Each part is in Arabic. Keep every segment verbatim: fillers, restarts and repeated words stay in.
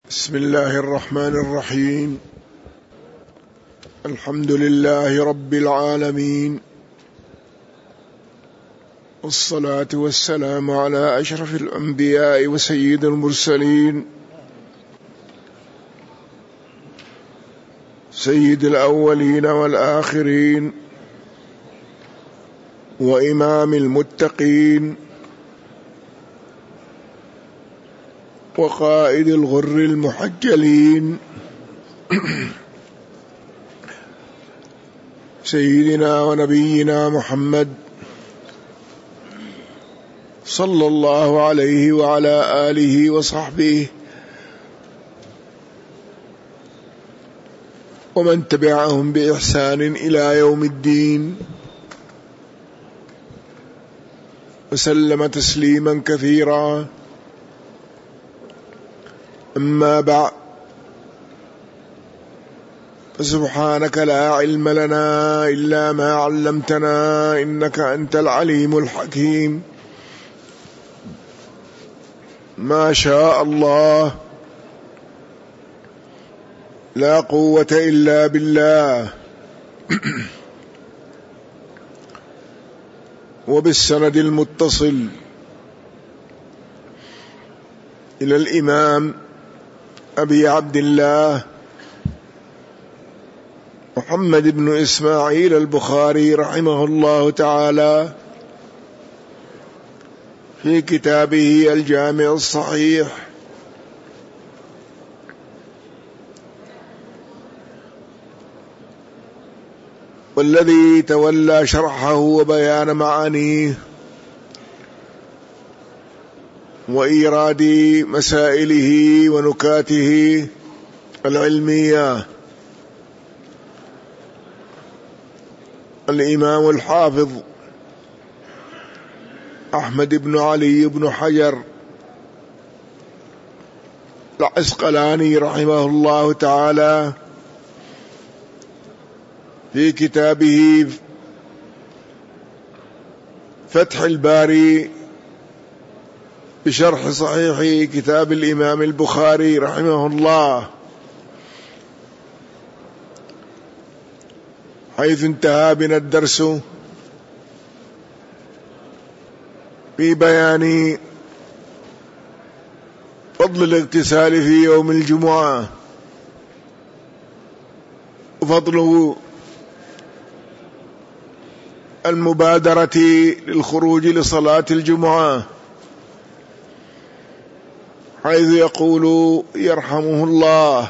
بسم الله الرحمن الرحيم. الحمد لله رب العالمين، والصلاة والسلام على أشرف الأنبياء وسيد المرسلين، سيد الأولين والآخرين، وإمام المتقين، وقائد الغر المحجلين، سيدنا ونبينا محمد صلى الله عليه وعلى آله وصحبه ومن تبعهم بإحسان إلى يوم الدين، وسلم تسليما كثيرا. أما بعد، فسبحانك لا علم لنا إلا ما علمتنا، إنك أنت العليم الحكيم. ما شاء الله، لا قوة إلا بالله. وبالسند المتصل إلى الإمام أبي عبد الله محمد بن إسماعيل البخاري رحمه الله تعالى في كتابه الجامع الصحيح، والذي تولى شرحه وبيان معانيه وإيراد مسائله ونكاته العلمية الإمام الحافظ أحمد بن علي بن حجر العسقلاني رحمه الله تعالى في كتابه فتح الباري بشرح صحيح كتاب الإمام البخاري رحمه الله، حيث انتهى بنا الدرس في بيان فضل الاغتسال في يوم الجمعة، وفضل المبادرة للخروج لصلاة الجمعة، حيث يقول يرحمه الله.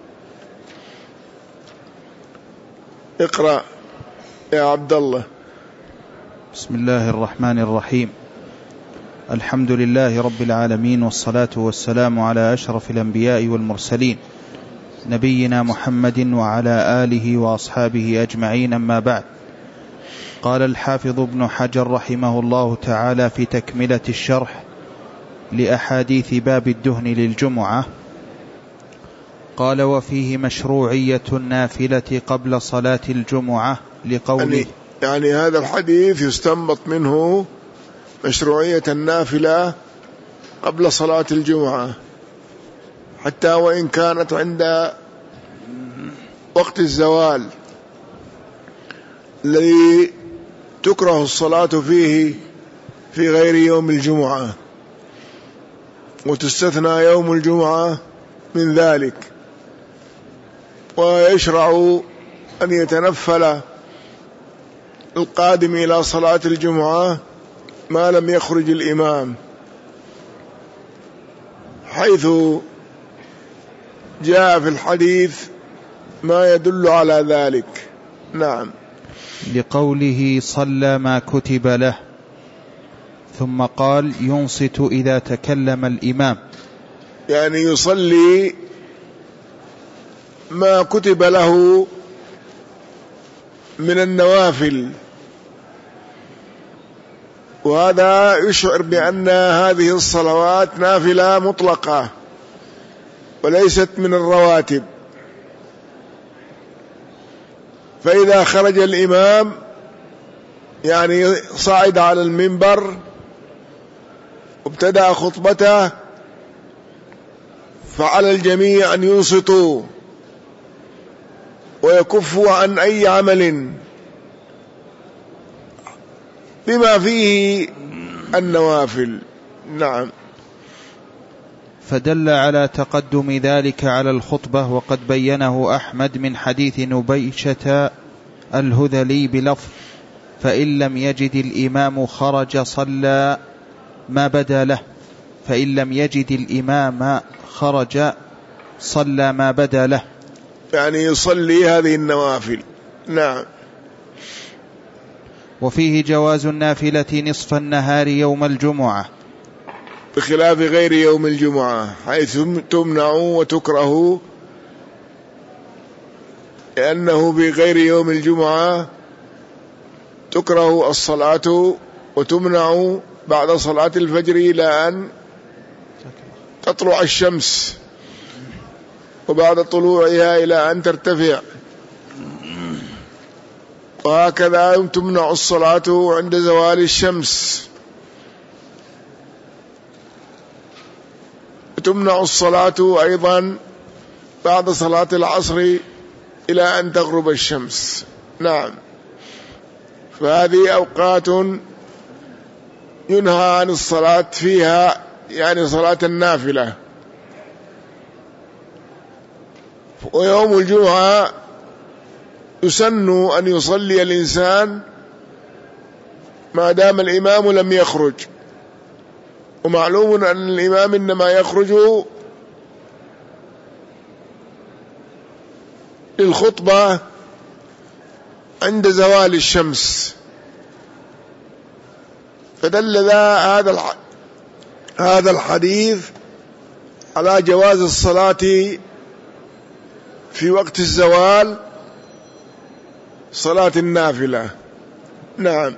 اقرأ يا عبد الله. بسم الله الرحمن الرحيم. الحمد لله رب العالمين، والصلاة والسلام على أشرف الأنبياء والمرسلين، نبينا محمد وعلى آله وأصحابه أجمعين. أما بعد، قال الحافظ ابن حجر رحمه الله تعالى في تكملة الشرح لأحاديث باب الدهن للجمعة، قال: وفيه مشروعية النافلة قبل صلاة الجمعة، لقوله يعني, يعني هذا الحديث يستنبط منه مشروعية النافلة قبل صلاة الجمعة، حتى وإن كانت عند وقت الزوال الذي تكره الصلاة فيه في غير يوم الجمعة، وتستثنى يوم الجمعة من ذلك. ويشرع أن يتنفل القادم إلى صلاة الجمعة ما لم يخرج الإمام، حيث جاء في الحديث ما يدل على ذلك. نعم. لقوله صلى ما كتب له، ثم قال ينصت إذا تكلم الإمام، يعني يصلي ما كتب له من النوافل، وهذا يشعر بأن هذه الصلوات نافلة مطلقة وليست من الرواتب. فإذا خرج الإمام يعني صعد على المنبر وابتدأ خطبته، فعلى الجميع أن ينصتوا ويكفوا عن أي عمل بما فيه النوافل. نعم. فدل على تقدم ذلك على الخطبة، وقد بينه أحمد من حديث نبيشة الهذلي بلفظ: فإن لم يجد الإمام خرج صلى ما بدا له، فإن لم يجد الإمام خرج صلى ما بدا له، يعني يصلي هذه النوافل. نعم. وفيه جواز النافلة نصف النهار يوم الجمعة بخلاف غير يوم الجمعة، حيث تمنع وتكره، لأنه بغير يوم الجمعة تكره الصلاة وتمنع بعد صلاة الفجر إلى أن تطلع الشمس، وبعد طلوعها إلى أن ترتفع، وهكذا تمنع الصلاة عند زوال الشمس، وتمنع الصلاة أيضا بعد صلاة العصر إلى أن تغرب الشمس. نعم. فهذه أوقات ينهى عن الصلاة فيها، يعني صلاة النافلة. ويوم الجمعة يسن أن يصلي الإنسان ما دام الإمام لم يخرج، ومعلوم أن الإمام إنما يخرج للخطبة عند زوال الشمس. فدل هذا هذا الحديث على جواز الصلاة في وقت الزوال، صلاة النافلة. نعم.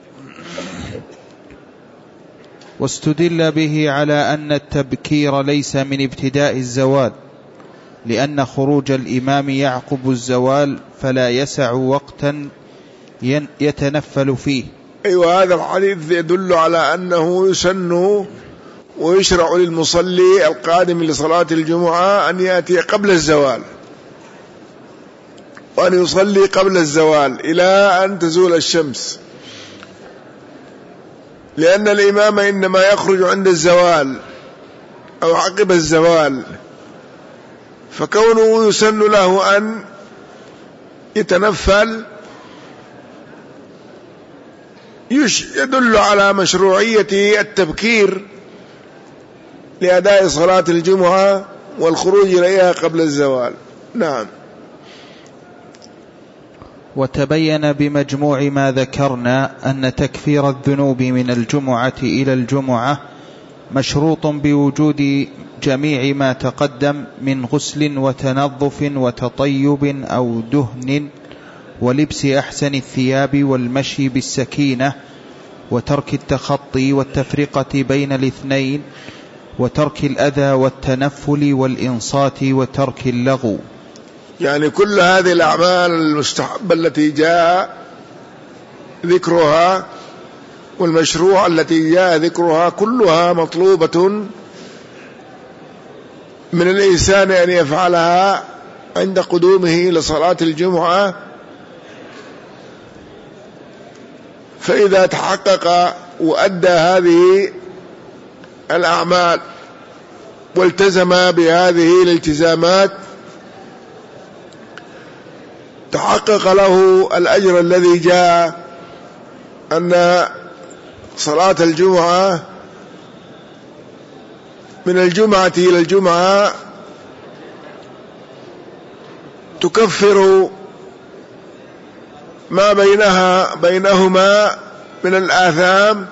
واستدل به على أن التبكير ليس من ابتداء الزوال، لأن خروج الإمام يعقب الزوال فلا يسع وقتا يتنفل فيه. أيوة، هذا الحديث يدل على أنه يسن ويشرع للمصلي القادم لصلاة الجمعة أن يأتي قبل الزوال، وأن يصلي قبل الزوال إلى أن تزول الشمس، لأن الإمام إنما يخرج عند الزوال أو عقب الزوال، فكونه يسن له أن يتنفل يدل على مشروعية التبكير لأداء صلاة الجمعة والخروج إليها قبل الزوال. نعم. وتبين بمجموع ما ذكرنا أن تكفير الذنوب من الجمعة إلى الجمعة مشروط بوجود جميع ما تقدم من غسل وتنظف وتطيب أو دهن ولبس أحسن الثياب والمشي بالسكينة وترك التخطي والتفرقة بين الاثنين وترك الأذى والتنفل والإنصات وترك اللغو. يعني كل هذه الأعمال المستحبة التي جاء ذكرها والمشروع التي جاء ذكرها كلها مطلوبة من الإنسان أن يفعلها عند قدومه لصلاة الجمعة. فإذا تحقق وأدى هذه الأعمال والتزم بهذه الالتزامات تحقق له الأجر الذي جاء أن صلاة الجمعة من الجمعة إلى الجمعة تكفر ما بينها بينهما من الآثام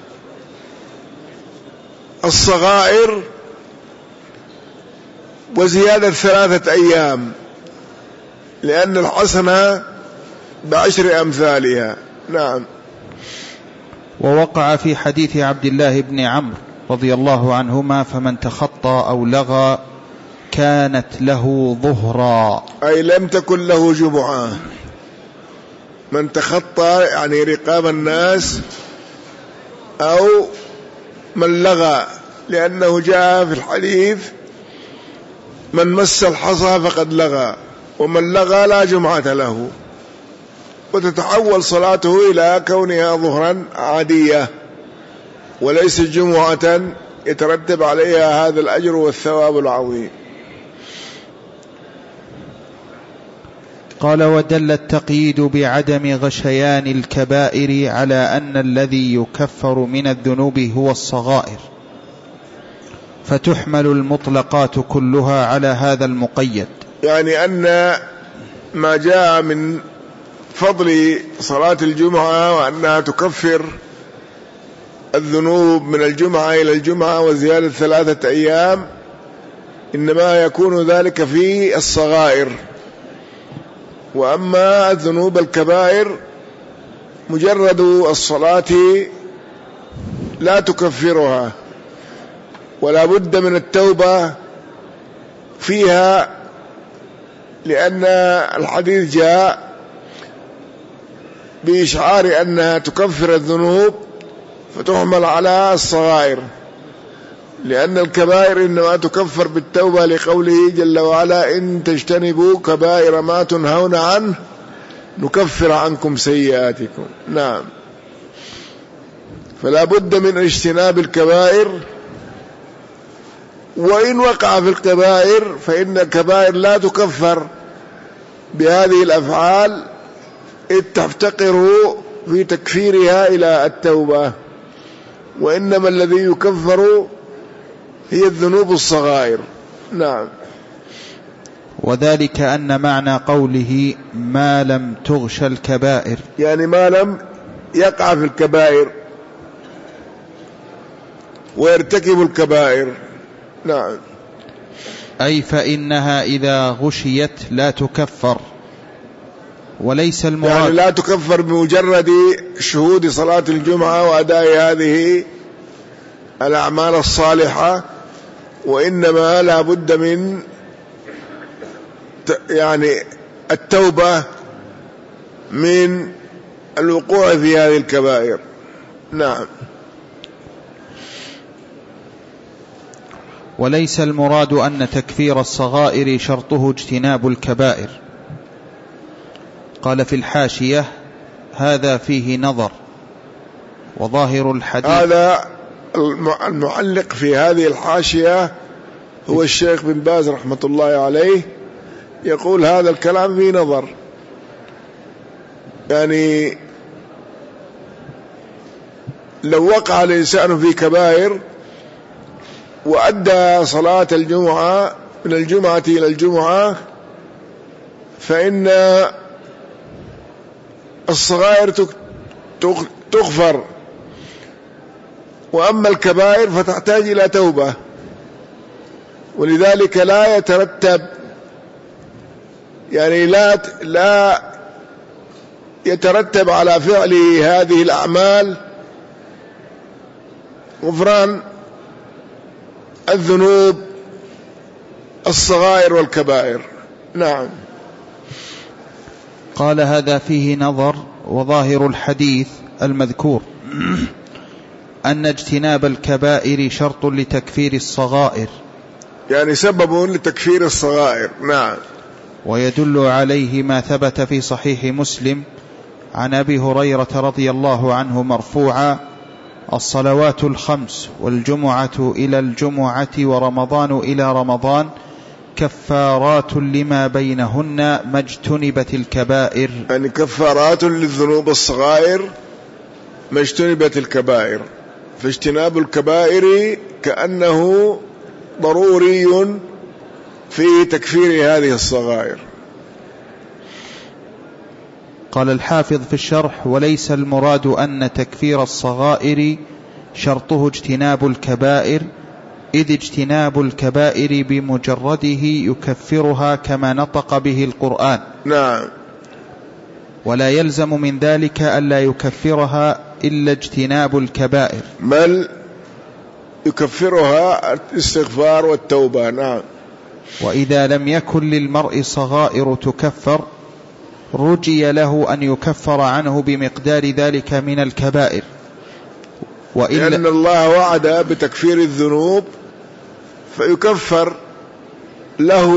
الصغائر وزيادة ثلاثة أيام، لأن الحسنة بعشر أمثالها. نعم. ووقع في حديث عبد الله بن عمرو رضي الله عنهما: فمن تخطى أو لغى كانت له ظهرا، أي لم تكن له جمعة. من تخطى يعني رقاب الناس، أو من لغى، لأنه جاء في الحديث من مس الحصى فقد لغى، ومن لغى لا جمعة له، وتتحول صلاته إلى كونها ظهرا عادية وليس جمعة يترتب عليها هذا الأجر والثواب العظيم. قال: ودل التقييد بعدم غشيان الكبائر على أن الذي يكفر من الذنوب هو الصغائر، فتحمل المطلقات كلها على هذا المقيد، يعني أن ما جاء من فضل صلاة الجمعة وأنها تكفر الذنوب من الجمعة إلى الجمعة وزيادة ثلاثة أيام إنما يكون ذلك في الصغائر، وأما الذنوب الكبائر مجرد الصلاة لا تكفرها، ولا بد من التوبة فيها، لأن الحديث جاء بإشعار أنها تكفر الذنوب فتحمل على الصغائر، لأن الكبائر إنما تكفر بالتوبة لقوله جل وعلا: إن تجتنبوا كبائر ما تنهون عنه نكفر عنكم سيئاتكم. نعم، فلا بد من اجتناب الكبائر، وإن وقع في الكبائر فإن الكبائر لا تكفر بهذه الأفعال إذ تفتقر في تكفيرها إلى التوبة، وإنما الذي يكفر هي الذنوب الصغائر. نعم. وذلك أن معنى قوله ما لم تغش الكبائر، يعني ما لم يقع في الكبائر ويرتكب الكبائر. نعم، أي فإنها إذا غشيت لا تكفر، وليس المراد يعني لا تكفر بمجرد شهود صلاة الجمعة وأداء هذه الأعمال الصالحة، وإنما لا بد من يعني التوبة من الوقوع في هذه الكبائر. نعم. وليس المراد أن تكفير الصغائر شرطه اجتناب الكبائر. قال في الحاشية: هذا فيه نظر، وظاهر الحديث. هذا المعلق في هذه الحاشية هو الشيخ بن باز رحمة الله عليه، يقول هذا الكلام فيه نظر، يعني لو وقع الإنسان في كبائر وأدى صلاة الجمعة من الجمعة إلى الجمعة فإن الصغائر تغفر، وأما الكبائر فتحتاج إلى توبة، ولذلك لا يترتب يعني لا لا يترتب على فعل هذه الأعمال غفران الذنوب الصغائر والكبائر. نعم. قال: هذا فيه نظر، وظاهر الحديث المذكور أن اجتناب الكبائر شرط لتكفير الصغائر، يعني سبب لتكفير الصغائر. نعم. ويدل عليه ما ثبت في صحيح مسلم عن أبي هريرة رضي الله عنه مرفوعا: الصلوات الخمس والجمعة إلى الجمعة ورمضان إلى رمضان كفارات لما بينهن ما اجتنبت الكبائر. يعني كفارات للذنوب الصغائر ما اجتنبت الكبائر، فاجتناب الكبائر كأنه ضروري في تكفير هذه الصغائر. قال الحافظ في الشرح: وليس المراد أن تكفير الصغائر شرطه اجتناب الكبائر، إذ اجتناب الكبائر بمجرده يكفرها كما نطق به القرآن. نعم. ولا يلزم من ذلك ألا يكفرها إلا اجتناب الكبائر، بل يكفرها الاستغفار والتوبة. نعم. وإذا لم يكن للمرء صغائر تكفر رجي له أن يكفر عنه بمقدار ذلك من الكبائر، وإلا لأن الله وعد بتكفير الذنوب فيكفر له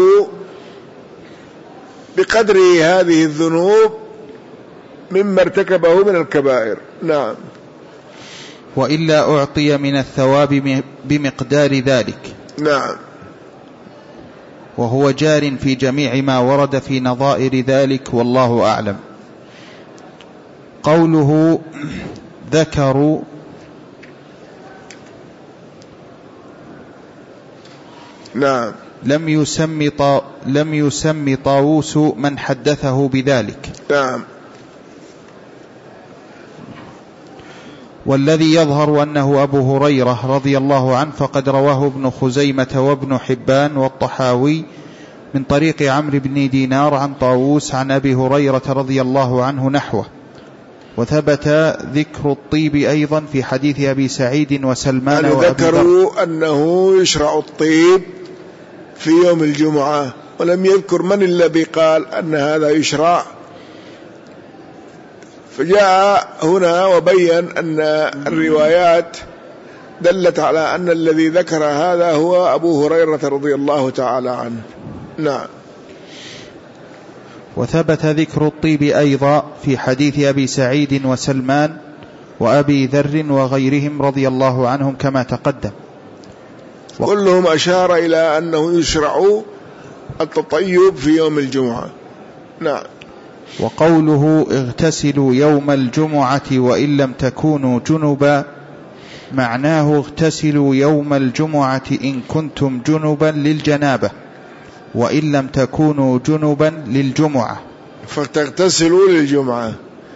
بقدر هذه الذنوب مما ارتكبه من الكبائر. نعم. وإلا أعطي من الثواب بمقدار ذلك. نعم. وهو جار في جميع ما ورد في نظائر ذلك، والله أعلم. قوله ذكروا، نعم، لم يسم طا... لم يسم طاووس من حدثه بذلك. نعم. والذي يظهر أنه أبو هريرة رضي الله عنه، فقد رواه ابن خزيمة وابن حبان والطحاوي من طريق عمرو بن دينار عن طاووس عن أبي هريرة رضي الله عنه نحوه. وثبت ذكر الطيب أيضا في حديث أبي سعيد وسلمان. يعني ذكروا أنه يشرع الطيب في يوم الجمعة، ولم يذكر من الذي قال أن هذا يشرع، فجاء هنا وبين أن الروايات دلت على أن الذي ذكر هذا هو أبو هريرة رضي الله تعالى عنه. نعم. وثبت ذكر الطيب أيضا في حديث أبي سعيد وسلمان وأبي ذر وغيرهم رضي الله عنهم كما تقدم. كلهم أشار إلى أنه يشرع التطيب في يوم الجمعة. نعم. وقوله اغتسلوا يوم الجمعة وإن لم تكونوا جنبا، معناه اغتسلوا يوم الجمعة إن كنتم جنبا للجنابة، وإن لم تكونوا جنبا للجمعة، فتغتسلوا للجمعة.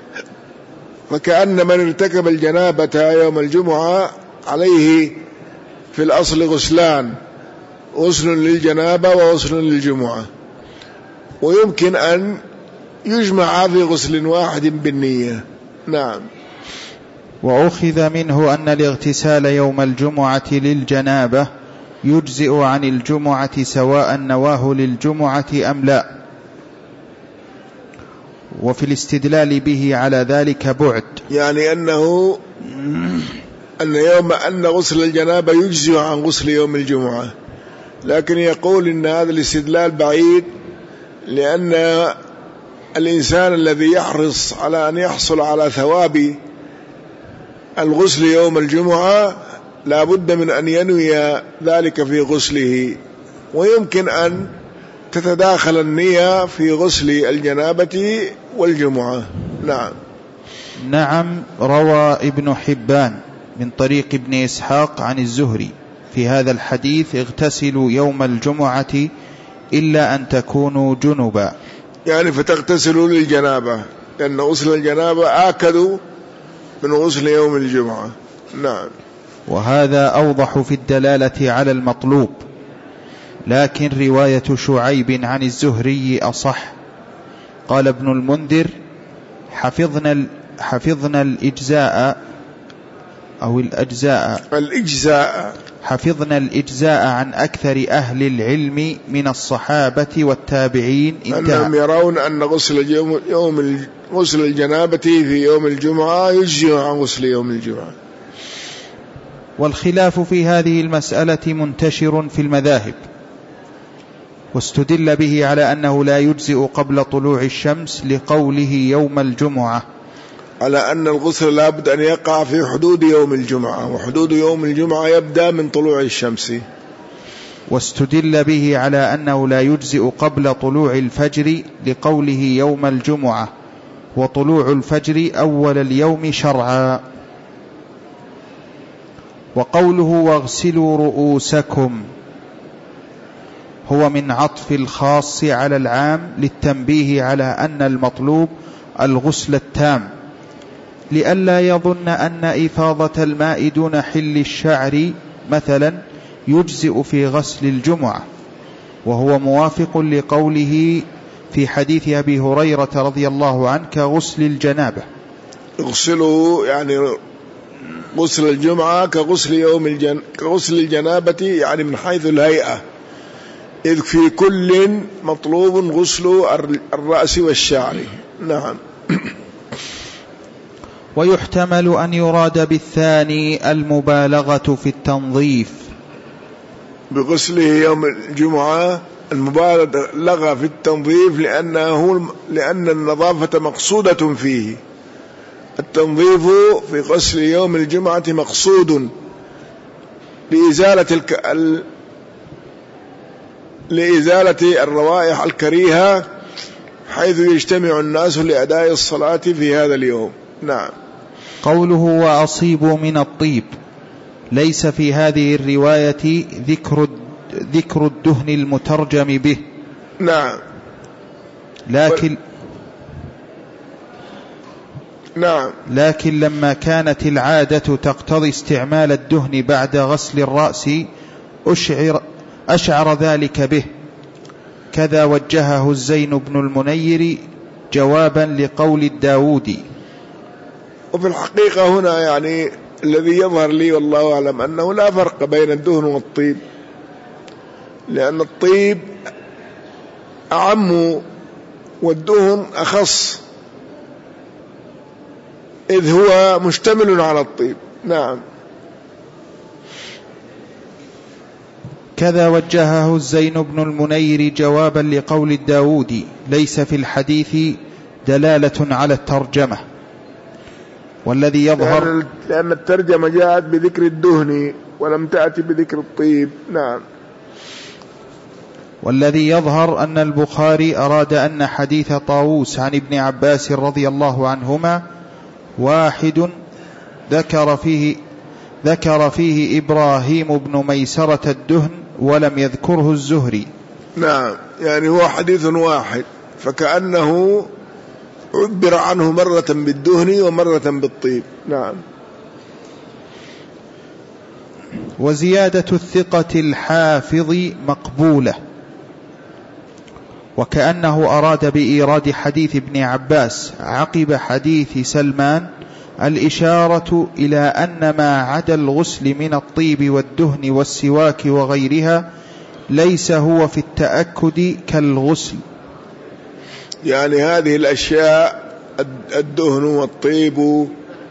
فكأن من ارتكب الجنابة يوم الجمعة عليه في الأصل غسلان، غسل للجنابة وغسل للجمعة، ويمكن أن يجمع في غسل واحد بالنية. نعم. وأخذ منه أن الاغتسال يوم الجمعة للجنابة يجزئ عن الجمعة سواء نواه للجمعة أم لا. وفي الاستدلال به على ذلك بعد، يعني أنه أن يوم أن غسل الجنابة يجزئ عن غسل يوم الجمعة، لكن يقول إن هذا الاستدلال بعيد، لأن الإنسان الذي يحرص على أن يحصل على ثواب الغسل يوم الجمعة لا بد من أن ينوي ذلك في غسله، ويمكن أن تتداخل النية في غسل الجنابة والجمعة. نعم. نعم. روى ابن حبان من طريق ابن إسحاق عن الزهري في هذا الحديث اغتسلوا يوم الجمعة إلا أن تكونوا جنبا، يعني فتغتسلوا للجنابة، لأن غسل الجنابة آكد من غسل يوم الجمعة. نعم. وهذا أوضح في الدلالة على المطلوب، لكن رواية شعيب عن الزهري أصح. قال ابن المنذر حفظنا, حفظنا الإجزاء أو الأجزاء الإجزاء حفظنا الإجزاء عن أكثر أهل العلم من الصحابة والتابعين، أنهم يرون أن غسل يوم غسل الجنابة في يوم الجمعة يجزئ عن غسل يوم الجمعة. والخلاف في هذه المسألة منتشر في المذاهب، واستدل به على أنه لا يجزئ قبل طلوع الشمس لقوله يوم الجمعة، على أن الغسل لا بد أن يقع في حدود يوم الجمعة، وحدود يوم الجمعة يبدأ من طلوع الشمس. واستدل به على أنه لا يجزئ قبل طلوع الفجر لقوله يوم الجمعة، وطلوع الفجر أول اليوم شرعا. وقوله واغسلوا رؤوسكم هو من عطف الخاص على العام للتنبيه على أن المطلوب الغسل التام، لئلا يظن أن إفاضة الماء دون حل الشعر مثلا يجزئ في غسل الجمعة، وهو موافق لقوله في حديث أبي هريرة رضي الله عنه كغسل الجنابة. اغسلوا يعني غسل الجمعة كغسل يوم الجن... كغسل الجنابة، يعني من حيث الهيئة، إذ في كل مطلوب غسل الرأس والشعر. نعم. ويحتمل أن يراد بالثاني المبالغة في التنظيف بغسله يوم الجمعة، المبالغة في التنظيف لأنه لأن النظافة مقصودة فيه. التنظيف في غسل يوم الجمعة مقصود لإزالة الك... ال... لإزالة الروائح الكريهة حيث يجتمع الناس لأداء الصلاة في هذا اليوم. نعم. قوله وأصيبوا من الطيب، ليس في هذه الرواية ذكر ذكر الدهن المترجم به. نعم. لكن نعم. لكن لما كانت العادة تقتضي استعمال الدهن بعد غسل الرأس أشعر, أشعر ذلك به، كذا وجهه الزين بن المنير جوابا لقول الداودي. وفي الحقيقة هنا يعني الذي يظهر لي والله أعلم أنه لا فرق بين الدهن والطيب، لأن الطيب أعم والدهن أخص، إذ هو مشتمل على الطيب. نعم. كذا وجهه الزين بن المنير جوابا لقول الداودي: ليس في الحديث دلالة على الترجمة. والذي يظهر لأن, لأن الترجمة جاءت بذكر الدهن ولم تأتي بذكر الطيب. نعم. والذي يظهر أن البخاري أراد أن حديث طاووس عن ابن عباس رضي الله عنهما واحد ذكر فيه ذكر فيه إبراهيم بن ميسرة الدهن ولم يذكره الزهري. نعم، يعني هو حديث واحد، فكأنه عبر عنه مرة بالدهن ومرة بالطيب. نعم. وزيادة الثقة الحافظ مقبولة، وكأنه أراد بإيراد حديث ابن عباس عقب حديث سلمان الإشارة إلى أن ما عدا الغسل من الطيب والدهن والسواك وغيرها ليس هو في التأكد كالغسل. يعني هذه الأشياء الدهن والطيب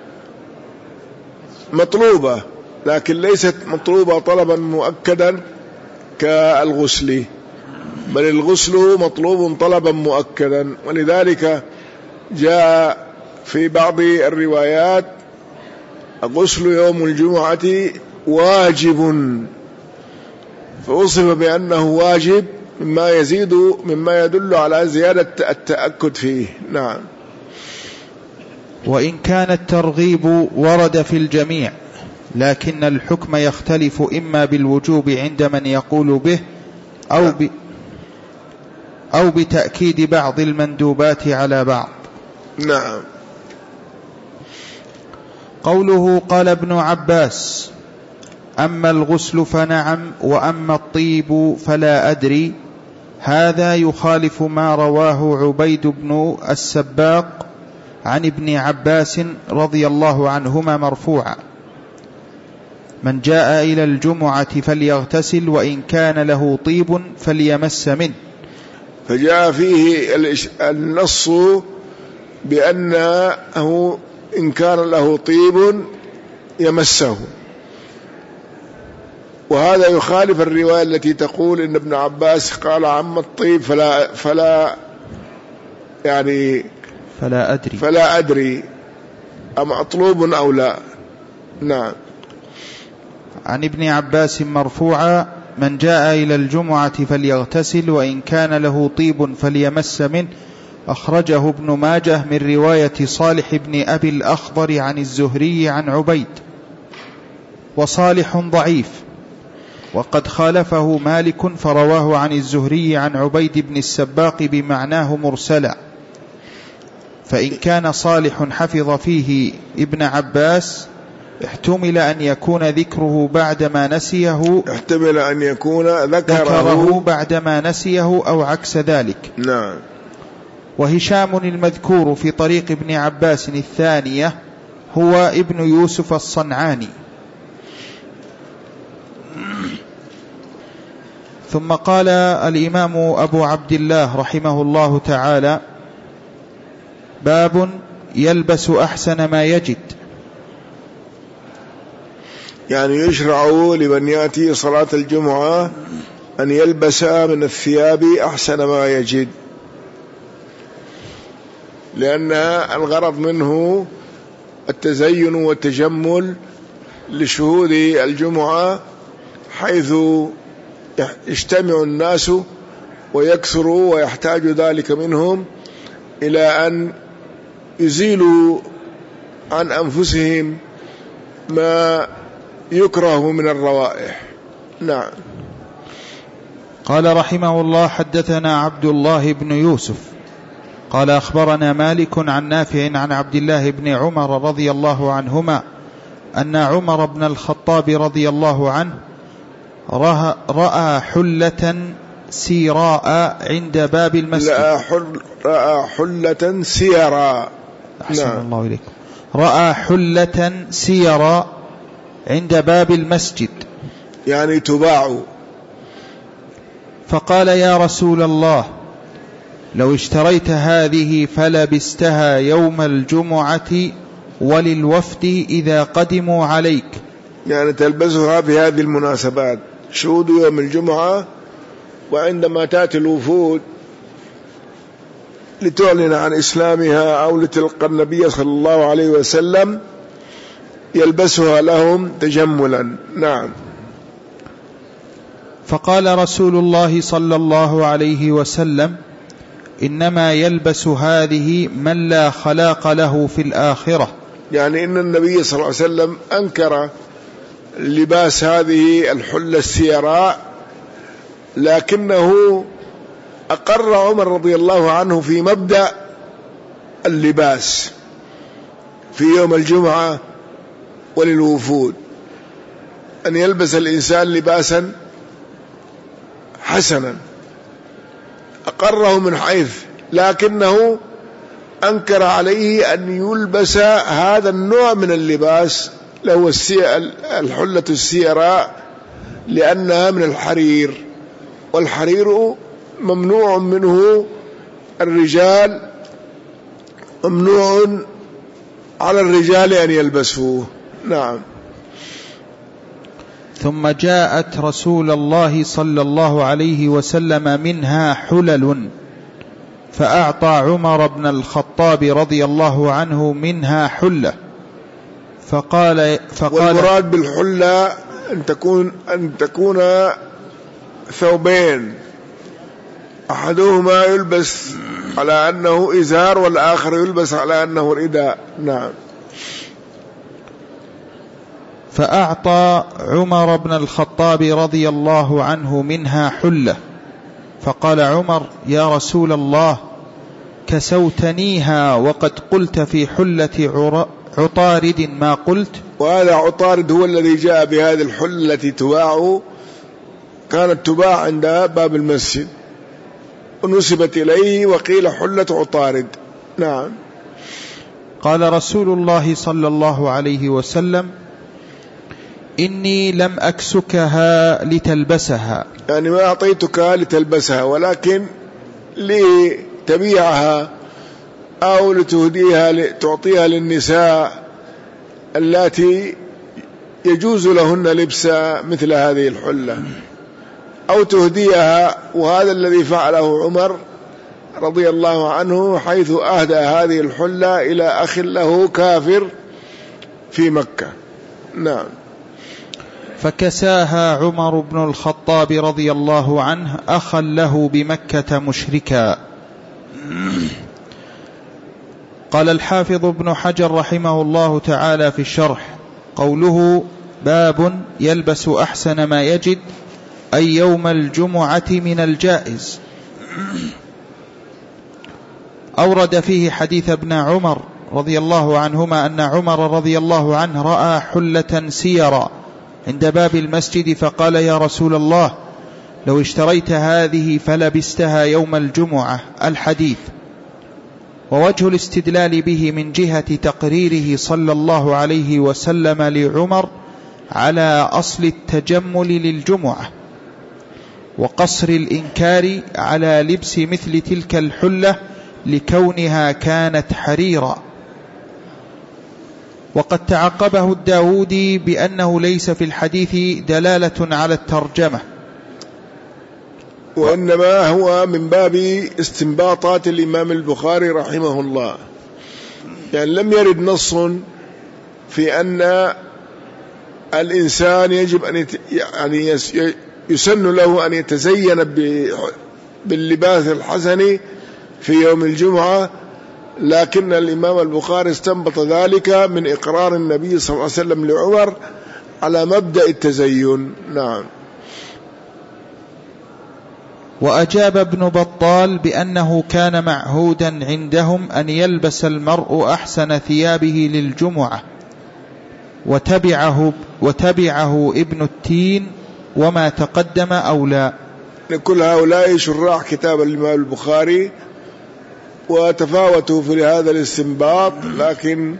مطلوبة، لكن ليست مطلوبة طلبا مؤكدا كالغسل، بل الغسل مطلوب طلبا مؤكدا. ولذلك جاء في بعض الروايات غسل يوم الجمعة واجب، فوصف بأنه واجب مما يزيد مما يدل على زيادة التأكد فيه. نعم. وإن كان الترغيب ورد في الجميع، لكن الحكم يختلف إما بالوجوب عند من يقول به أو, ب أو بتأكيد بعض المندوبات على بعض. نعم. قوله قال ابن عباس: أما الغسل فنعم وأما الطيب فلا أدري، هذا يخالف ما رواه عبيد بن السباق عن ابن عباس رضي الله عنهما مرفوعا: من جاء إلى الجمعة فليغتسل وإن كان له طيب فليمس منه. فجاء فيه النص بأنه إن كان له طيب يمسه، وهذا يخالف الرواية التي تقول إن ابن عباس قال عم الطيب فلا فلا يعني فلا أدري فلا أدري أم أطلوب أو لا. نعم. عن ابن عباس مرفوعا: من جاء إلى الجمعة فليغتسل وإن كان له طيب فليمس منه. أخرجه ابن ماجه من رواية صالح بن أبي الأخضر عن الزهري عن عبيد، وصالح ضعيف، وقد خالفه مالك فرواه عن الزهري عن عبيد بن السباق بمعناه مرسلا. فإن كان صالح حفظ فيه ابن عباس احتمل أن يكون ذكره بعدما نسيه احتمل أن يكون ذكره, ذكره بعدما نسيه أو عكس ذلك. نعم. وهشام المذكور في طريق ابن عباس الثانية هو ابن يوسف الصنعاني. ثم قال الإمام أبو عبد الله رحمه الله تعالى: باب يلبس أحسن ما يجد. يعني يشرع لمن يأتي صلاة الجمعة أن يلبس من الثياب أحسن ما يجد، لأن الغرض منه التزين والتجمل لشهود الجمعة، حيث يجتمع الناس ويكثروا ويحتاج ذلك منهم إلى أن يزيلوا عن أنفسهم ما يكره من الروائح. نعم. قال رحمه الله: حدثنا عبد الله بن يوسف قال أخبرنا مالك عن نافع عن عبد الله بن عمر رضي الله عنهما أن عمر بن الخطاب رضي الله عنه رأى حلة سيراء عند باب المسجد. رأى حلة سيراء. أحسن نعم. الله إليكم. رأى حلة سيراء عند باب المسجد، يعني تباع. فقال: يا رسول الله، لو اشتريت هذه فلبستها يوم الجمعة وللوفد إذا قدموا عليك. يعني تلبسها في هذه المناسبات، شهود يوم الجمعة، وعندما تأتي الوفود لتعلن عن إسلامها أو لتلقى النبي صلى الله عليه وسلم يلبسها لهم تجملا. نعم. فقال رسول الله صلى الله عليه وسلم: إنما يلبس هذه من لا خلاق له في الآخرة. يعني إن النبي صلى الله عليه وسلم أنكر لباس هذه الحلة السيراء، لكنه أقر عمر رضي الله عنه في مبدأ اللباس في يوم الجمعة وللوفود، أن يلبس الإنسان لباسا حسنا، أقره من حيث، لكنه أنكر عليه أن يلبس هذا النوع من اللباس له الحلة السيراء، لأنها من الحرير، والحرير ممنوع منه الرجال، ممنوع على الرجال أن يلبسوه. نعم. ثم جاءت رسول الله صلى الله عليه وسلم منها حلل، فأعطى عمر بن الخطاب رضي الله عنه منها حلة، فقال, فقال والمراد بالحلة أن تكون, أن تكون ثوبين، أحدهما يلبس على أنه إزار والآخر يلبس على أنه رداء. نعم. فأعطى عمر بن الخطاب رضي الله عنه منها حلة، فقال عمر: يا رسول الله، كسوتنيها وقد قلت في حلة عطارد ما قلت. وهذا عطارد هو الذي جاء بهذه الحلة التي تباع، كانت تباع عند باب المسجد ونسبت إليه وقيل حلة عطارد. نعم. قال رسول الله صلى الله عليه وسلم: إني لم أكسكها لتلبسها، يعني ما أعطيتك لتلبسها، ولكن لتبيعها أو لتهديها، تعطيها للنساء التي يجوز لهن لبس مثل هذه الحلة، أو تهديها. وهذا الذي فعله عمر رضي الله عنه، حيث أهدى هذه الحلة إلى أخ له كافر في مكة. نعم. فكساها عمر بن الخطاب رضي الله عنه أخا له بمكة مشركا. قال الحافظ ابن حجر رحمه الله تعالى في الشرح: قوله باب يلبس أحسن ما يجد، أي يوم الجمعة من الجائز. أورد فيه حديث ابن عمر رضي الله عنهما أن عمر رضي الله عنه رأى حلة سيرا عند باب المسجد، فقال: يا رسول الله، لو اشتريت هذه فلبستها يوم الجمعة. الحديث. ووجه الاستدلال به من جهة تقريره صلى الله عليه وسلم لعمر على أصل التجمل للجمعة، وقصر الإنكار على لبس مثل تلك الحلة لكونها كانت حريرا. وقد تعقبه الداودي بأنه ليس في الحديث دلالة على الترجمة، وإنما هو من باب استنباطات الإمام البخاري رحمه الله، يعني لم يرد نص في أن الإنسان يجب أن يعني يسن له أن يتزين باللباس الحسن في يوم الجمعة، لكن الإمام البخاري استنبط ذلك من إقرار النبي صلى الله عليه وسلم لعمر على مبدأ التزين. نعم. وأجاب ابن بطال بأنه كان معهودا عندهم أن يلبس المرء أحسن ثيابه للجمعة، وتبعه, وتبعه ابن التين وما تقدم أولى. كل هؤلاء شراح كتاب الإمام البخاري وتفاوتوا في هذا الاستنباط، لكن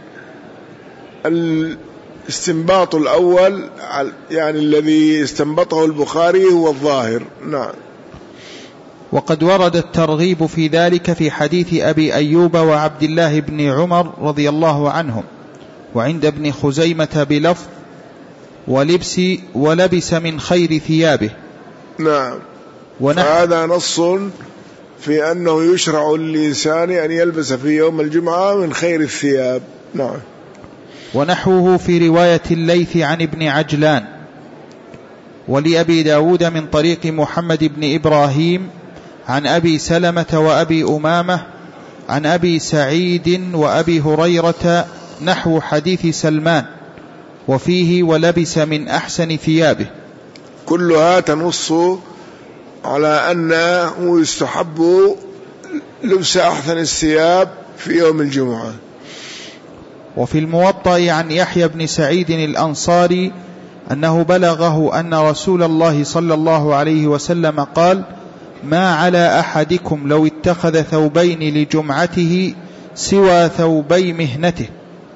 الاستنباط الأول يعني الذي استنبطه البخاري هو الظاهر. نعم. وقد ورد الترغيب في ذلك في حديث أبي أيوب وعبد الله بن عمر رضي الله عنهم، وعند ابن خزيمة بلفظ ولبس ولبس من خير ثيابه. نعم. وهذا نص في أنه يشرع للإنسان أن يلبس في يوم الجمعة من خير الثياب. نعم. ونحوه في رواية الليث عن ابن عجلان، ولأبي داود من طريق محمد بن إبراهيم عن أبي سلمة وأبي أمامة عن أبي سعيد وأبي هريرة نحو حديث سلمان، وفيه ولبس من أحسن ثيابه. كلها تنص على أنه يستحب لبس أحسن الثياب في يوم الجمعة. وفي الموطأ عن يحيى بن سعيد الأنصاري أنه بلغه أن رسول الله صلى الله عليه وسلم قال: ما على أحدكم لو اتخذ ثوبين لجمعته سوى ثوبي مهنته.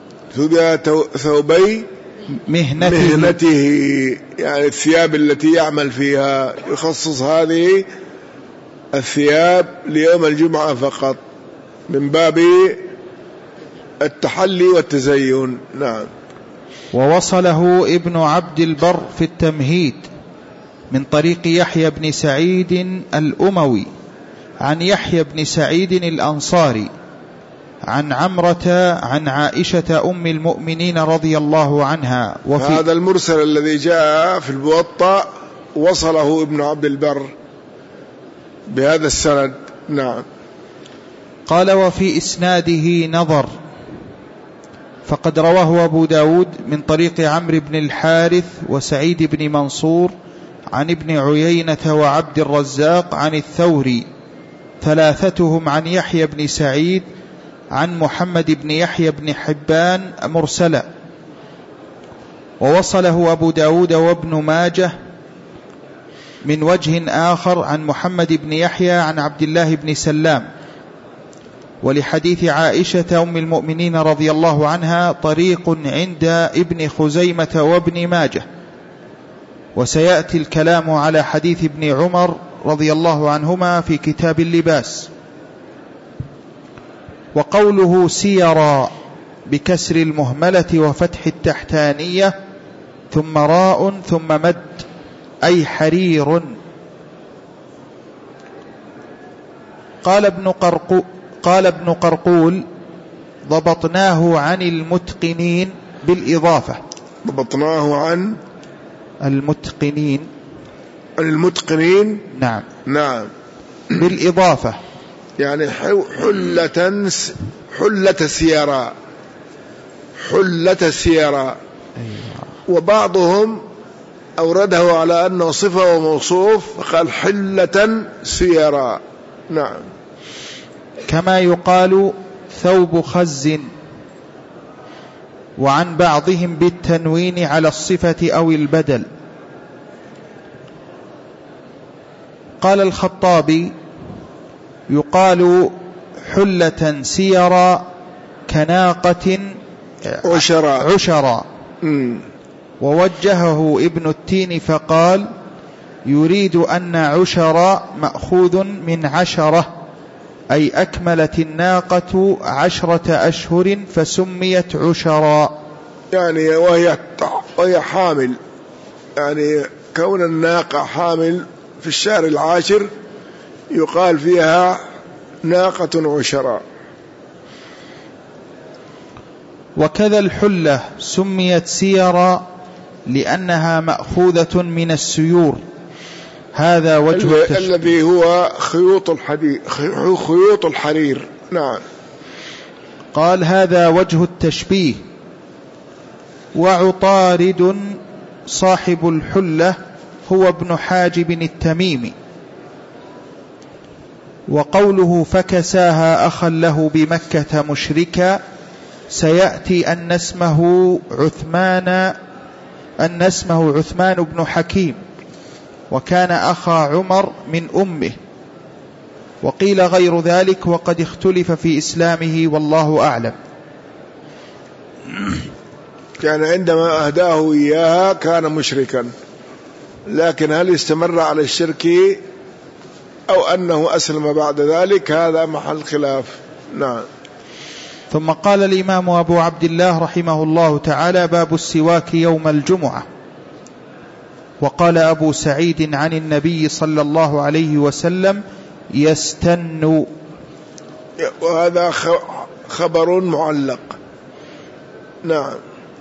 ثوبي مهنته, مهنته يعني الثياب التي يعمل فيها، يخصص هذه الثياب ليوم الجمعة فقط من باب التحلي والتزين. نعم. ووصله ابن عبد البر في التمهيد من طريق يحيى بن سعيد الأموي عن يحيى بن سعيد الأنصاري عن عمرة عن عائشة أم المؤمنين رضي الله عنها. وفي هذا المرسل الذي جاء في الموطأ وصله ابن عبد البر بهذا السند. نعم. قال: وفي إسناده نظر، فقد رواه أبو داود من طريق عمرو بن الحارث وسعيد بن منصور عن ابن عيينة وعبد الرزاق عن الثوري، ثلاثتهم عن يحيى بن سعيد عن محمد بن يحيى بن حبان مرسلا. ووصله أبو داود وابن ماجه من وجه آخر عن محمد بن يحيى عن عبد الله بن سلام. ولحديث عائشة أم المؤمنين رضي الله عنها طريق عند ابن خزيمة وابن ماجه. وسيأتي الكلام على حديث ابن عمر رضي الله عنهما في كتاب اللباس. وقوله سيرا بكسر المهملة وفتح التحتانية ثم راء ثم مد أي حرير. قال ابن قرقو قال ابن قرقول: ضبطناه عن المتقنين بالإضافة. ضبطناه عن المتقنين المتقنين نعم نعم بالإضافة، يعني حلة حلة سيارة حلة سيارة. وبعضهم أورده على أنه صفة وموصوف فقال حلة سيارة. نعم. كما يقال ثوب خز، وعن بعضهم بالتنوين على الصفة أو البدل. قال الخطابي: يقال حلة سيرا كناقة عشرا, عشرا. ووجهه ابن التين فقال: يريد أن عشرا مأخوذ من عشرة، أي أكملت الناقة عشرة أشهر فسميت عشرا، يعني وهي, وهي حامل، يعني كون الناقة حامل في الشهر العاشر يقال فيها ناقة عشراء. وكذا الحلة سميت سيرا لأنها مأخوذة من السيور. هذا وجه التشبيه الذي هو خيوط الحديد خيوط الحرير. نعم. قال هذا وجه التشبيه. وعطارد صاحب الحلة هو ابن حاجب التميمي. وقوله فكساها أخا له بمكة مشركا سيأتي أن اسمه عثمان أن اسمه عثمان بن حكيم، وكان أخا عمر من أمه. وقيل غير ذلك وقد اختلف في إسلامه والله أعلم. كان عندما أهداه إياها كان مشركا، لكن هل استمر على الشرك أو أنه أسلم بعد ذلك هذا محل خلاف. نعم. ثم قال الإمام أبو عبد الله رحمه الله تعالى باب السواك يوم الجمعة. وقال أبو سعيد عن النبي صلى الله عليه وسلم يستن، وهذا خبر معلق. نعم.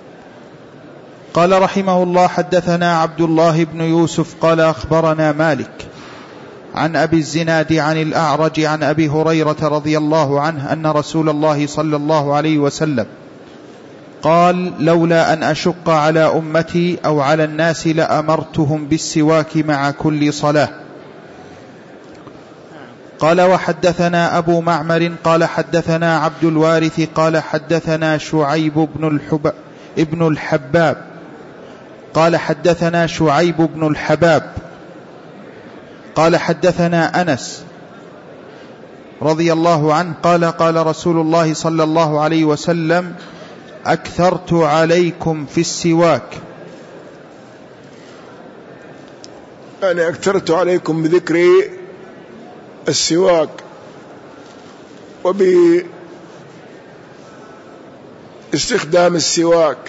قال رحمه الله حدثنا عبد الله بن يوسف قال أخبرنا مالك عن أبي الزناد عن الأعرج عن أبي هريرة رضي الله عنه أن رسول الله صلى الله عليه وسلم قال لولا أن أشق على أمتي أو على الناس لأمرتهم بالسواك مع كل صلاة. قال وحدثنا أبو معمر قال حدثنا عبد الوارث قال حدثنا شعيب بن الحب ابن الحباب قال حدثنا شعيب بن الحباب قال حدثنا أنس رضي الله عنه قال قال رسول الله صلى الله عليه وسلم أكثرت عليكم في السواك، أنا أكثرت عليكم بذكر السواك وباستخدام السواك،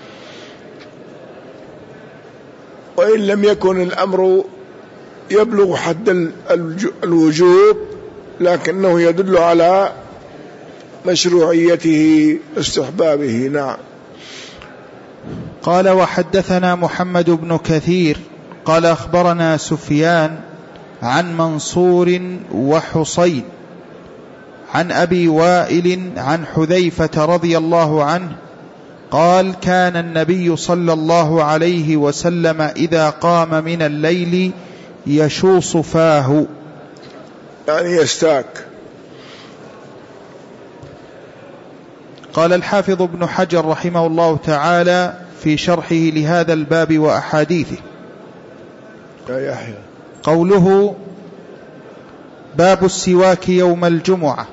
وإن لم يكن الأمر يبلغ حد الوجوب لكنه يدل على مشروعيته استحبابه. نعم. قال وحدثنا محمد بن كثير قال أخبرنا سفيان عن منصور وحصين عن أبي وائل عن حذيفة رضي الله عنه قال كان النبي صلى الله عليه وسلم إذا قام من الليل يشوص فاه، يعني يستاك. قال الحافظ ابن حجر رحمه الله تعالى في شرحه لهذا الباب وأحاديثه يا يحيى قوله باب السواك يوم الجمعة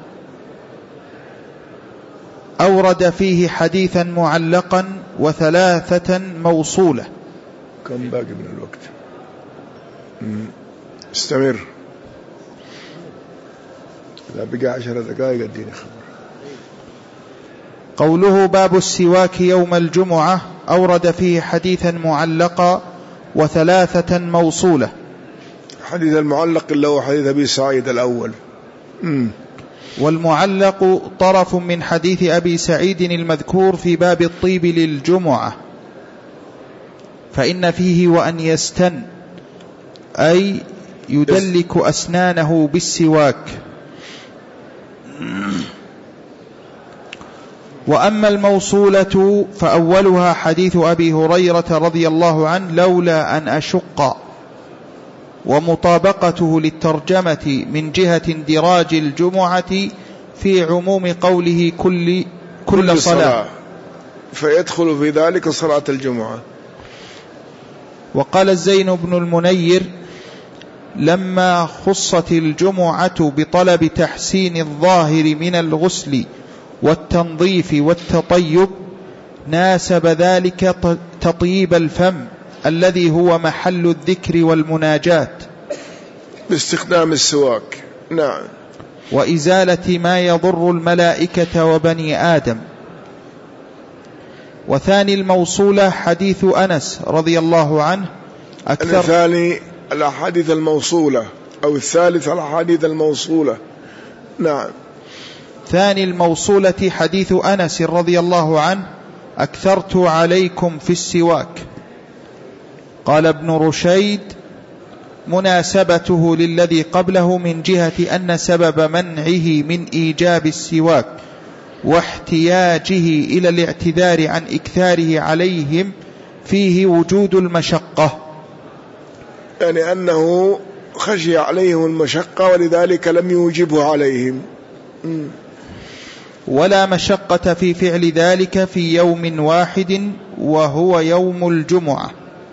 أورد فيه حديثا معلقا وثلاثة موصولة. كم باقي من الوقت؟ استمر. لا بقى عشر دقائق اديني خبر. قوله باب السواك يوم الجمعة أورد فيه حديثا معلقا وثلاثة موصولة. حديث المعلق اللي هو حديث أبي سعيد الأول. مم. والمعلق طرف من حديث أبي سعيد المذكور في باب الطيب للجمعة، فإن فيه وأن يستن أي يدلك أسنانه بالسواك. وأما الموصولة فأولها حديث أبي هريرة رضي الله عنه لولا أن أشق، ومطابقته للترجمة من جهة اندراج الجمعة في عموم قوله كل, كل, كل صلاة, صلاة فيدخل في ذلك صلاة الجمعة. وقال الزين بن المنير لما خصت الجمعة بطلب تحسين الظاهر من الغسل والتنظيف والتطيب ناسب ذلك تطيب الفم الذي هو محل الذكر والمناجاة باستخدام السواك. نعم. وإزالة ما يضر الملائكة وبني آدم. وثاني الموصولة حديث أنس رضي الله عنه أكثر. ثاني الأحاديث الموصولة أو الثالث الأحاديث الموصولة. نعم. ثاني الموصولة حديث أنس رضي الله عنه: أكثرت عليكم في السواك. قال ابن رشيد: مناسبته للذي قبله من جهة أن سبب منعه من إيجاب السواك واحتياجه إلى الاعتذار عن إكثاره عليهم فيه وجود المشقة، يعني أنه خشي عليهم المشقة ولذلك لم يوجبه عليهم. م. ولا مشقة في فعل ذلك في يوم واحد وهو يوم الجمعة.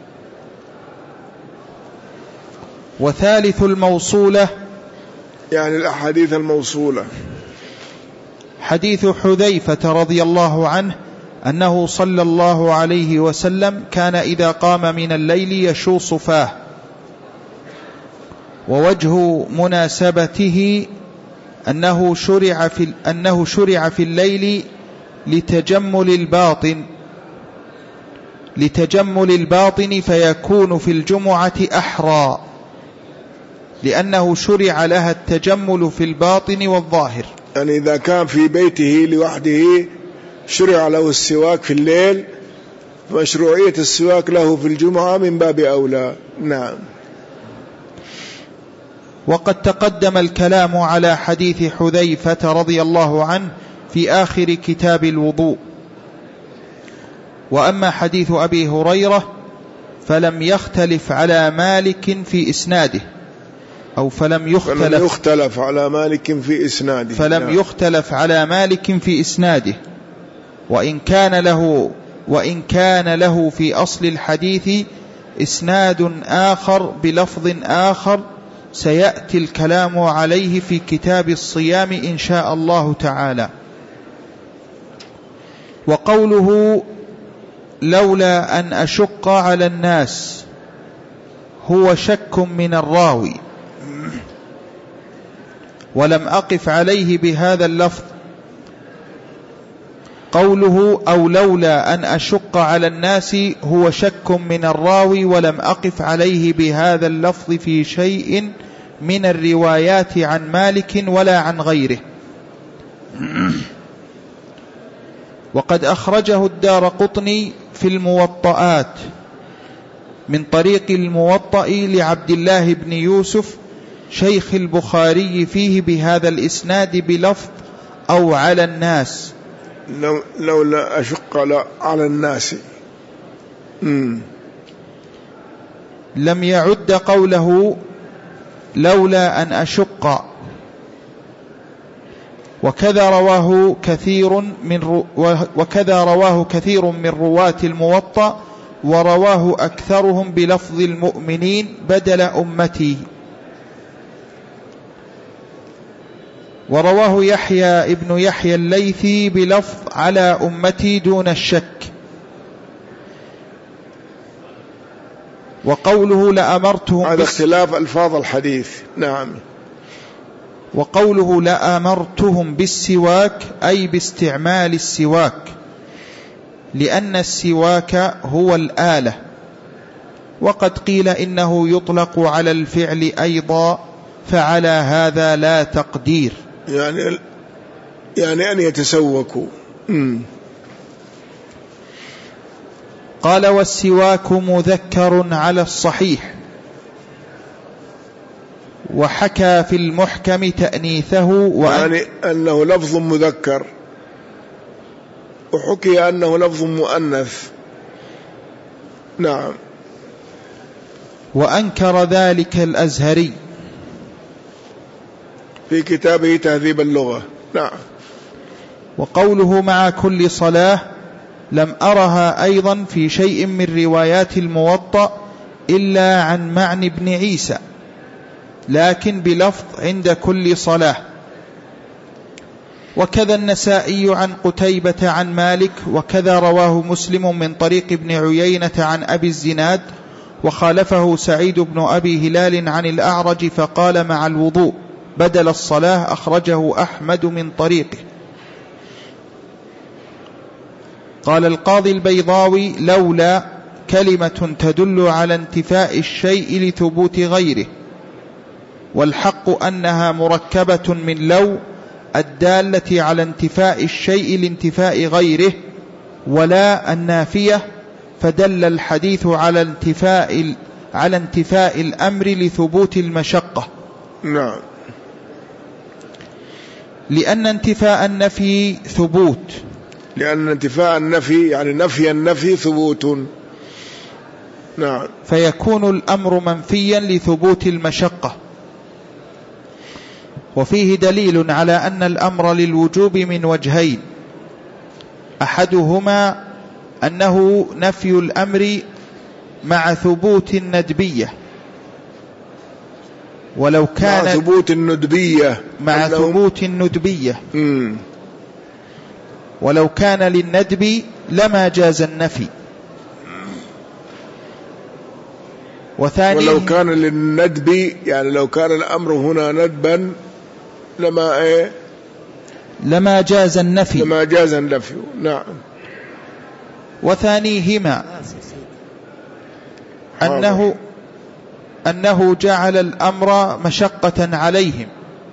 وثالث الموصولة، يعني الأحاديث الموصولة، حديث حذيفة رضي الله عنه أنه صلى الله عليه وسلم كان إذا قام من الليل يشوص فاه. ووجه مناسبته أنه شرع في, أنه شرع في الليل لتجمل الباطن لتجمل الباطن فيكون في الجمعة أحرى، لأنه شرع لها التجمل في الباطن والظاهر. يعني إذا كان في بيته لوحده شرع له السواك في الليل، مشروعية السواك له في الجمعة من باب أولى. نعم. وقد تقدم الكلام على حديث حذيفة رضي الله عنه في آخر كتاب الوضوء. وأما حديث أبي هريرة فلم يختلف على مالك في إسناده، أو فلم يختلف, فلم يختلف على مالك في إسناده فلم نعم. يختلف على مالك في إسناده، وإن كان له وإن كان له في أصل الحديث إسناد آخر بلفظ آخر سيأتي الكلام عليه في كتاب الصيام إن شاء الله تعالى. وقوله لولا أن أشق على الناس هو شك من الراوي، ولم أقف عليه بهذا اللفظ. قوله أو لولا أن أشق على الناس هو شك من الراوي ولم أقف عليه بهذا اللفظ في شيء من الروايات عن مالك ولا عن غيره. وقد أخرجه الدارقطني في الموطئات من طريق الموطأ لعبد الله بن يوسف شيخ البخاري فيه بهذا الإسناد بلفظ أو على الناس، لو لولا أشق على الناس. مم. لم يعد قوله لولا أن أشق. وكذا رواه كثير من رو وكذا رواه كثير من رواة الموطأ، ورواه أكثرهم بلفظ المؤمنين بدل أمتي. ورواه يحيى ابن يحيى الليثي بلفظ على أمتي دون الشك. وقوله لأمرتهم هذا اختلاف ألفاظ الحديث. نعم. وقوله لأمرتهم بالسواك أي باستعمال السواك، لأن السواك هو الآلة. وقد قيل إنه يطلق على الفعل أيضا، فعلى هذا لا تقدير، يعني يعني أن يتسوكوا. مم. قال والسواك مذكر على الصحيح، وحكى في المحكم تأنيثه، يعني أنه لفظ مذكر، وحكي أنه لفظ مؤنث. نعم. وأنكر ذلك الأزهري في كتابه تهذيب اللغة. نعم. وقوله مع كل صلاة لم أرها أيضا في شيء من روايات الموطأ إلا عن معن بن عيسى، لكن بلفظ عند كل صلاة. وكذا النسائي عن قتيبة عن مالك، وكذا رواه مسلم من طريق ابن عيينة عن أبي الزناد، وخالفه سعيد بن أبي هلال عن الأعرج فقال مع الوضوء بدل الصلاة. أخرجه أحمد من طريقه. قال القاضي البيضاوي لولا كلمة تدل على انتفاء الشيء لثبوت غيره، والحق أنها مركبة من لو الدالة على انتفاء الشيء لانتفاء غيره، ولا النافية، فدل الحديث على انتفاء على انتفاء الأمر لثبوت المشقة. نعم. لأن انتفاء النفي ثبوت، لأن انتفاء النفي يعني نفي النفي ثبوت. نعم. فيكون الأمر منفيا لثبوت المشقة. وفيه دليل على أن الأمر للوجوب من وجهين: أحدهما أنه نفي الأمر مع ثبوت الندبية، ولو كان مع ثبوت الندبية مع ثبوت الندبية مم. ولو كان للندب لما جاز النفي. وثاني ولو كان للندب يعني لو كان الأمر هنا ندبا لما ايه لما جاز النفي لما جاز النفي. نعم. وثانيهما أنه أنه جعل الأمر مشقة عليهم،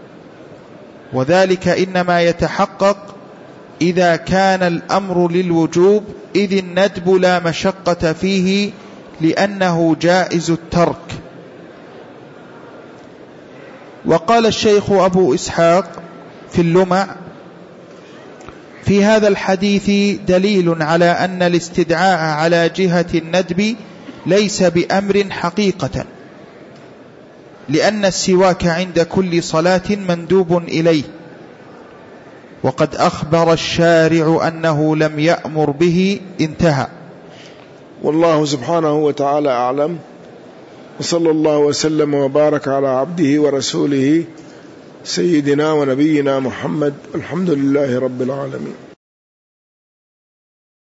وذلك إنما يتحقق إذا كان الأمر للوجوب، إذ الندب لا مشقة فيه لأنه جائز الترك. وقال الشيخ أبو إسحاق في اللمع: في هذا الحديث دليل على أن الاستدعاء على جهة الندب ليس بأمر حقيقة، لأن السواك عند كل صلاة مندوب إليه، وقد أخبر الشارع أنه لم يأمر به. انتهى. والله سبحانه وتعالى أعلم، وصلى الله وسلم وبارك على عبده ورسوله سيدنا ونبينا محمد. الحمد لله رب العالمين.